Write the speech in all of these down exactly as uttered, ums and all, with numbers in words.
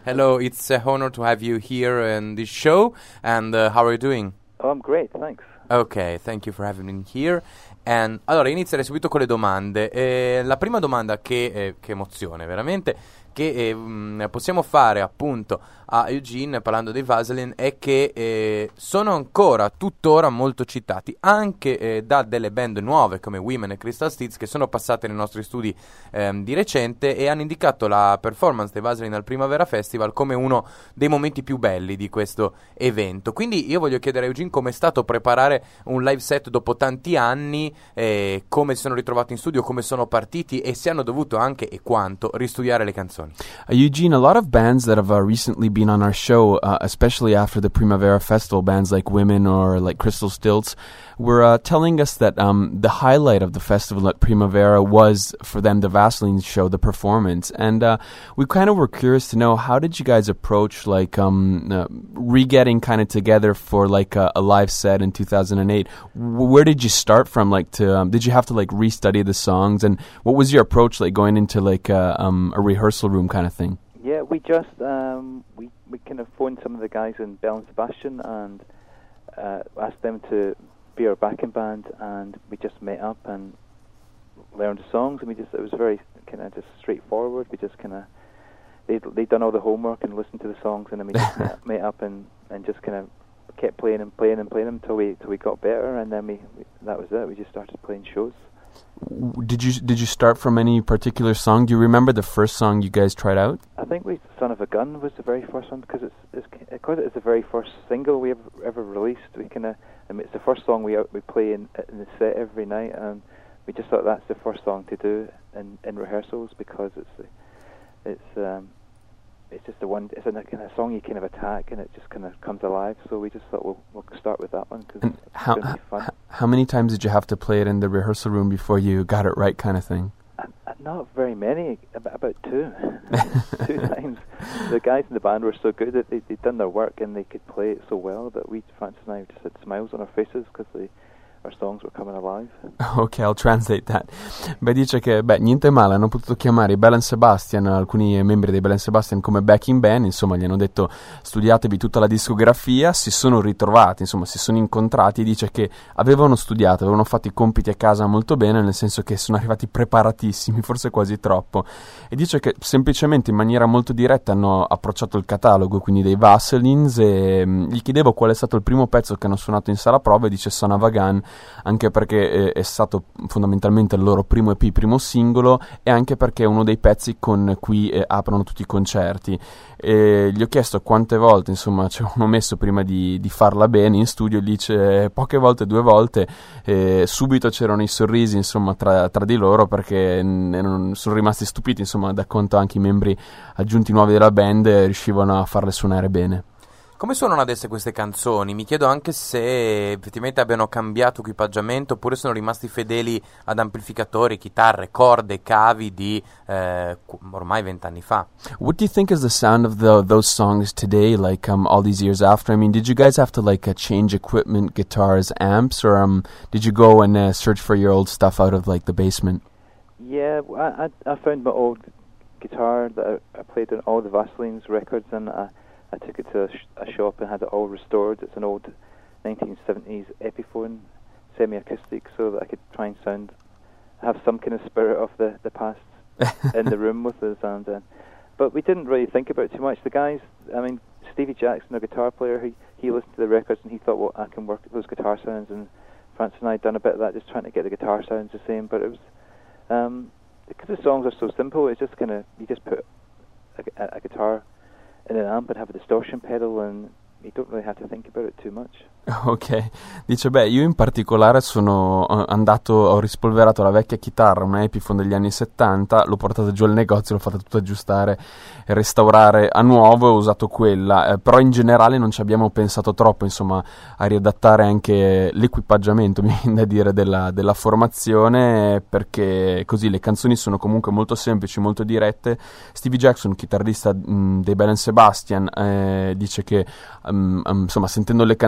Hello, it's an honor to have you here in this show. And uh, how are you doing? Oh, I'm great, thanks. Okay, thank you for having me here. And, allora, inizierei subito con le domande. Eh, la prima domanda che, eh, che emozione, veramente, che eh, mh, possiamo fare appunto a Eugene parlando dei Vaseline è che eh, sono ancora tuttora molto citati anche eh, da delle band nuove come Women e Crystal Steeds che sono passate nei nostri studi ehm, di recente e hanno indicato la performance dei Vaseline al Primavera Festival come uno dei momenti più belli di questo evento. Quindi io voglio chiedere a Eugene come è stato preparare un live set dopo tanti anni, eh, come si sono ritrovati in studio, come sono partiti e se hanno dovuto anche e quanto ristudiare le canzoni. Uh, Eugene, a lot of bands that have uh, recently been on our show, uh, especially after the Primavera Festival, bands like Women or like Crystal Stilts, were uh, telling us that um, the highlight of the festival at Primavera was, for them, the Vaseline show, the performance. And uh, we kind of were curious to know, how did you guys approach like um, uh, re-getting kind of together for like a, a live set in two thousand eight? W- where did you start from? Like, to um, did you have to like restudy the songs? And what was your approach like going into like a, um, a rehearsal room kind of thing? Yeah, we just um, we we kind of phoned some of the guys in Bell and Sebastian and uh, asked them to be our backing band, and we just met up and learned the songs, and we just it was very kind of just straightforward. We just kind of they they'd done all the homework and listened to the songs, and then we just met, met up and, and just kind of kept playing and playing and playing them till we till we got better, and then we, we that was it. We just started playing shows. Did you did you start from any particular song? Do you remember the first song you guys tried out? I think we "Son of a Gun" was the very first one because it's it's because it's the very first single we ever ever released. We kind of I mean it's the first song we we play in, in the set every night, and we just thought that's the first song to do in, in rehearsals because it's it's um it's just the one it's a kind of song you kind of attack and it just kind of comes alive. So we just thought we'll we'll start with that one because it's how going to be fun. h- how many times did you have to play it in the rehearsal room before you got it right, kind of thing? Uh, uh, not very many, about, about two. two times. The guys in the band were so good that they, they'd done their work and they could play it so well that we, Francis and I, just had smiles on our faces because they our songs were coming alive. Ok, I'll translate that. Beh, dice che, beh, niente male, hanno potuto chiamare i Bell and Sebastian, alcuni membri dei Bell and Sebastian come backing band, insomma, gli hanno detto studiatevi tutta la discografia, si sono ritrovati, insomma, si sono incontrati, dice che avevano studiato, avevano fatto i compiti a casa molto bene, nel senso che sono arrivati preparatissimi, forse quasi troppo, e dice che semplicemente in maniera molto diretta hanno approcciato il catalogo, quindi dei Vaselines, e mh, gli chiedevo qual è stato il primo pezzo che hanno suonato in sala prova e dice Son of a Gun, anche perché eh, è stato fondamentalmente il loro primo E P, primo singolo, e anche perché è uno dei pezzi con cui eh, aprono tutti i concerti. E gli ho chiesto quante volte insomma ci avevano messo prima di, di farla bene in studio, dice poche volte, due volte, e subito c'erano i sorrisi insomma tra, tra di loro perché n- sono rimasti stupiti, insomma, da quanto anche i membri aggiunti nuovi della band riuscivano a farle suonare bene. Come suonano adesso queste canzoni? Mi chiedo anche se effettivamente abbiano cambiato equipaggiamento oppure sono rimasti fedeli ad amplificatori, chitarre, corde, cavi di eh, ormai vent'anni fa. What do you think is the sound of the, those songs today, like um, all these years after? I mean, did you guys have to like uh, change equipment, guitars, amps, or um, did you go and uh, search for your old stuff out of like the basement? Yeah, I I, I found my old guitar that I, I played on all the Vaselines records, and I I took it to a, sh- a shop and had it all restored. It's an old nineteen seventies Epiphone, semi-acoustic, so that I could try and sound, have some kind of spirit of the, the past in the room with us. And uh, but we didn't really think about it too much. The guys, I mean, Stevie Jackson, our guitar player, he, he listened to the records and he thought, well, I can work those guitar sounds. And Francis and I had done a bit of that, just trying to get the guitar sounds the same. But it was, um, because the songs are so simple, it's just kind of, you just put a, a, a guitar in an amp and have a distortion pedal, and you don't really have to think about it too much. Ok, dice beh io in particolare sono uh, andato, ho rispolverato la vecchia chitarra, una Epiphone degli anni settanta, l'ho portata giù al negozio, l'ho fatta tutto aggiustare e restaurare a nuovo, e ho usato quella, eh, però in generale non ci abbiamo pensato troppo insomma a riadattare anche l'equipaggiamento, mi viene da dire, della, della formazione, perché così le canzoni sono comunque molto semplici, molto dirette. Stevie Jackson, chitarrista mh, dei Bell and Sebastian, eh, dice che um, um, insomma sentendo le canzoni riusciva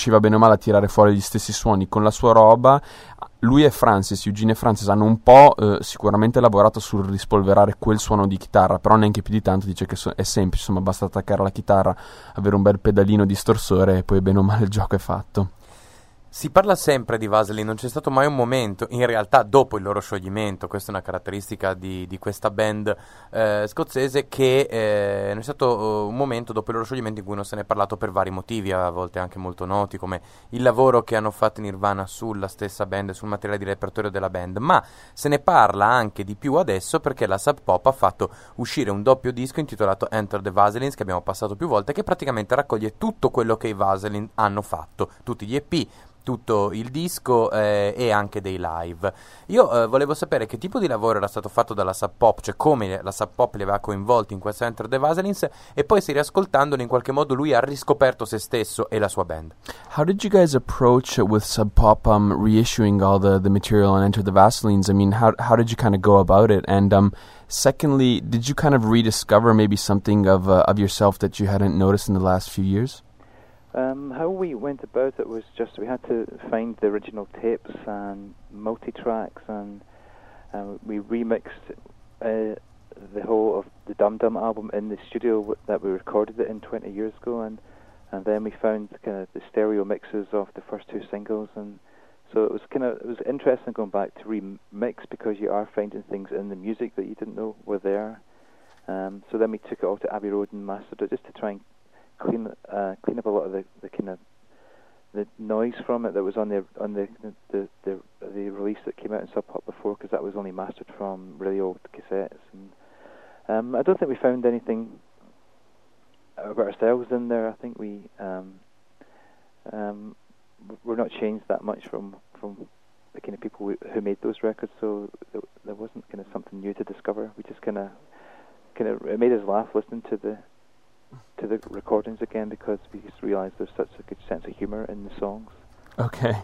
riusciva bene o male a tirare fuori gli stessi suoni con la sua roba. Lui e Francis, Eugene e Francis, hanno un po' eh, sicuramente lavorato sul rispolverare quel suono di chitarra, però neanche più di tanto. Dice che so- è semplice, insomma, basta attaccare la chitarra, avere un bel pedalino distorsore e poi bene o male il gioco è fatto. Si parla sempre di Vaseline, non c'è stato mai un momento, in realtà dopo il loro scioglimento, questa è una caratteristica di, di questa band eh, scozzese, che eh, non è stato uh, un momento dopo il loro scioglimento in cui non se ne è parlato per vari motivi, a volte anche molto noti, come il lavoro che hanno fatto in Nirvana sulla stessa band, sul materiale di repertorio della band, ma se ne parla anche di più adesso perché la Sub Pop ha fatto uscire un doppio disco intitolato Enter the Vaselines, che abbiamo passato più volte, che praticamente raccoglie tutto quello che i Vaseline hanno fatto, tutti gli E P, tutto il disco eh, e anche dei live. Io eh, volevo sapere che tipo di lavoro era stato fatto dalla Sub Pop, cioè come la Sub Pop li aveva coinvolti in questo Enter the Vaselines, e poi se riascoltandolo in qualche modo lui ha riscoperto se stesso e la sua band. How did you guys approach with Sub Pop um, reissuing all the, the material on Enter the Vaselines? I mean, how how did you kind of go about it? And um, secondly, did you kind of rediscover maybe something of uh, of yourself that you hadn't noticed in the last few years? Um, how we went about it was just we had to find the original tapes and multi-tracks, and uh, we remixed uh, the whole of the Dum Dum album in the studio w- that we recorded it in twenty years ago, and and then we found kind of the stereo mixes of the first two singles, and so it was kind of it was interesting going back to remix because you are finding things in the music that you didn't know were there. Um, so then we took it all to Abbey Road and mastered it just to try and clean uh, clean up a lot of the, the kind of the noise from it that was on the on the the the, the release that came out in Sub Pop before, because that was only mastered from really old cassettes. And um, I don't think we found anything about ourselves in there. I think we um, um, we're not changed that much from from the kind of people we, who made those records. So there, there wasn't kind of something new to discover. We just kind of kind of it made us laugh listening to the. to the recordings again, because we just realized there's such a good sense of humor in the songs. Ok.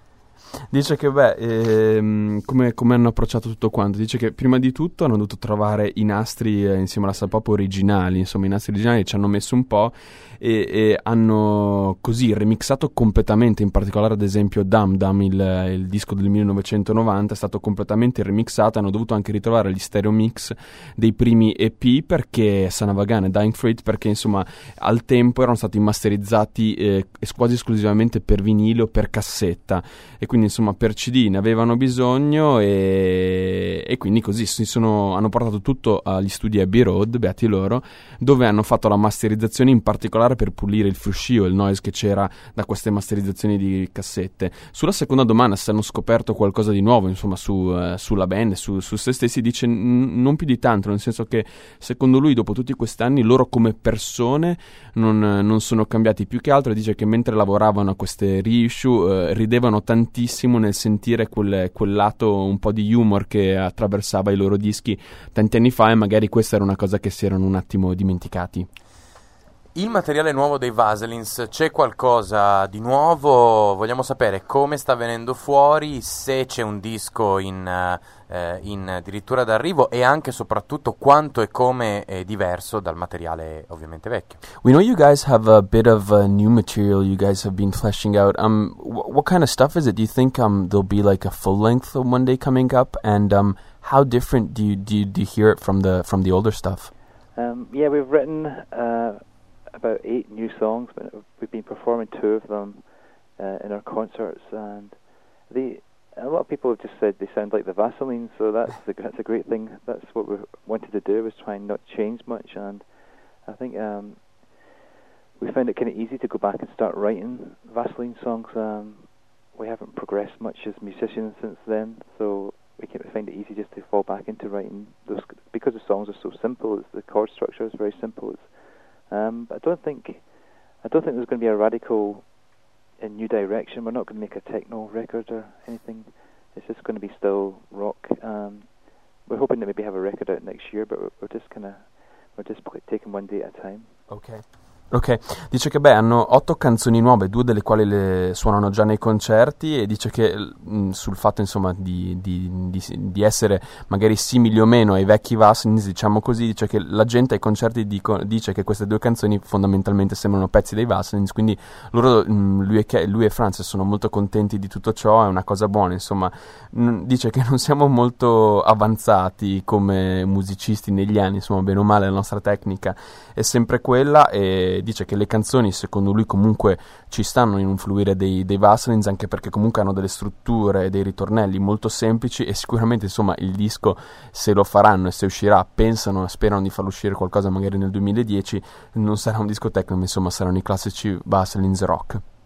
Dice che beh, ehm, come, come hanno approcciato tutto quanto? Dice che prima di tutto hanno dovuto trovare i nastri eh, insieme alla Sub Pop originali, insomma i nastri originali ci hanno messo un po' e, e hanno così remixato completamente, in particolare ad esempio Dum Dum, il, il disco del millenovecentonovanta è stato completamente remixato, hanno dovuto anche ritrovare gli stereo mix dei primi E P perché Sanavagan e Dying Fruit, perché insomma al tempo erano stati masterizzati eh, quasi esclusivamente per vinile o per cassetta, e quindi insomma per C D ne avevano bisogno, e, e quindi così si sono, hanno portato tutto agli studi Abbey Road, beati loro, dove hanno fatto la masterizzazione in particolare per pulire il fruscio e il noise che c'era da queste masterizzazioni di cassette. Sulla seconda domanda, se hanno scoperto qualcosa di nuovo insomma su, uh, sulla band, su, su se stessi, dice n- non più di tanto, nel senso che secondo lui dopo tutti questi anni loro come persone non, non sono cambiati più che altro. Dice che mentre lavoravano a queste reissue uh, ridevano tantissimo nel sentire quel, quel lato un po' di humor che attraversava i loro dischi tanti anni fa, e magari questa era una cosa che si erano un attimo dimenticati. Il materiale nuovo dei Vaselines, c'è qualcosa di nuovo? Vogliamo sapere come sta venendo fuori, se c'è un disco in, eh, in addirittura d'arrivo, e anche e soprattutto quanto e come è diverso dal materiale ovviamente vecchio. We know you guys have a bit of uh, new material you guys have been fleshing out. Um, wh- what kind of stuff is it? Do you think um, there'll be like a full length one day coming up? And um, how different do you, do you do you hear it from the from the older stuff? Um, yeah, we've written uh, about eight new songs, but we've been performing two of them uh, in our concerts, and the a lot of people have just said they sound like the Vaseline, so that's a, that's a great thing. That's what we wanted to do, was try and not change much, and I think um, we found it kind of easy to go back and start writing Vaseline songs. Um, we haven't progressed much as musicians since then, so we can find it easy just to fall back into writing those, because the songs are so simple. It's, the chord structure is very simple. It's, um, but I don't think I don't think there's going to be a radical in new direction. We're not going to make a techno record or anything. It's just going to be still rock. Um, we're hoping to maybe have a record out next year, but we're, we're just kind of we're just taking one day at a time. Okay. Ok, dice che beh, hanno otto canzoni nuove, due delle quali le suonano già nei concerti, e dice che mh, sul fatto insomma di, di, di, di essere magari simili o meno ai vecchi Vaslins, diciamo così, dice che la gente ai concerti dico, dice che queste due canzoni fondamentalmente sembrano pezzi dei Vaslins, quindi loro, mh, lui, e, lui e Franz sono molto contenti di tutto ciò, è una cosa buona, insomma. Mh, dice che non siamo molto avanzati come musicisti negli anni, insomma, bene o male la nostra tecnica è sempre quella, e dice che le canzoni secondo lui comunque ci stanno in un fluire dei, dei Vaslins, anche perché comunque hanno delle strutture e dei ritornelli molto semplici, e sicuramente insomma il disco, se lo faranno e se uscirà, pensano e sperano di farlo uscire qualcosa magari nel duemiladieci, non sarà un disco techno, ma insomma saranno i classici Vaslins rock.